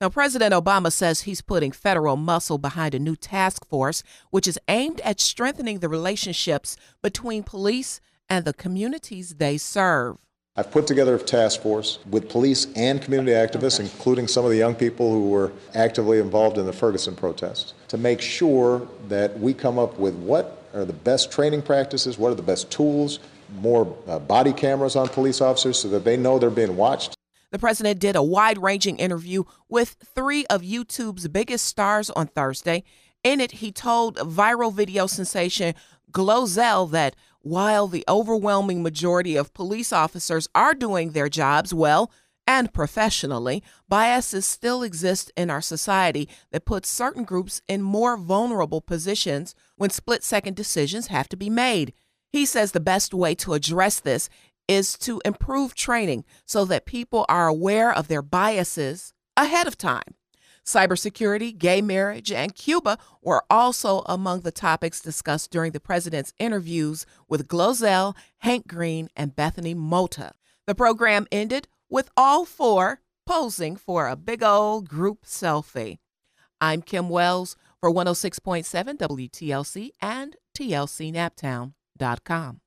Now, President Obama says he's putting federal muscle behind a new task force, which is aimed at strengthening the relationships between police and the communities they serve. I've put together a task force with police and community activists, including some of the young people who were actively involved in the Ferguson protests, to make sure that we come up with what are the best training practices, what are the best tools, more body cameras on police officers so that they know they're being watched. The president did a wide-ranging interview with 3 of YouTube's biggest stars on Thursday. In it, he told viral video sensation Glozell that while the overwhelming majority of police officers are doing their jobs well and professionally, biases still exist in our society that puts certain groups in more vulnerable positions when split-second decisions have to be made. He says the best way to address this is to improve training so that people are aware of their biases ahead of time. Cybersecurity, gay marriage, and Cuba were also among the topics discussed during the president's interviews with Glozell, Hank Green, and Bethany Mota. The program ended with all 4 posing for a big old group selfie. I'm Kim Wells for 106.7 WTLC and TLCNaptown.com.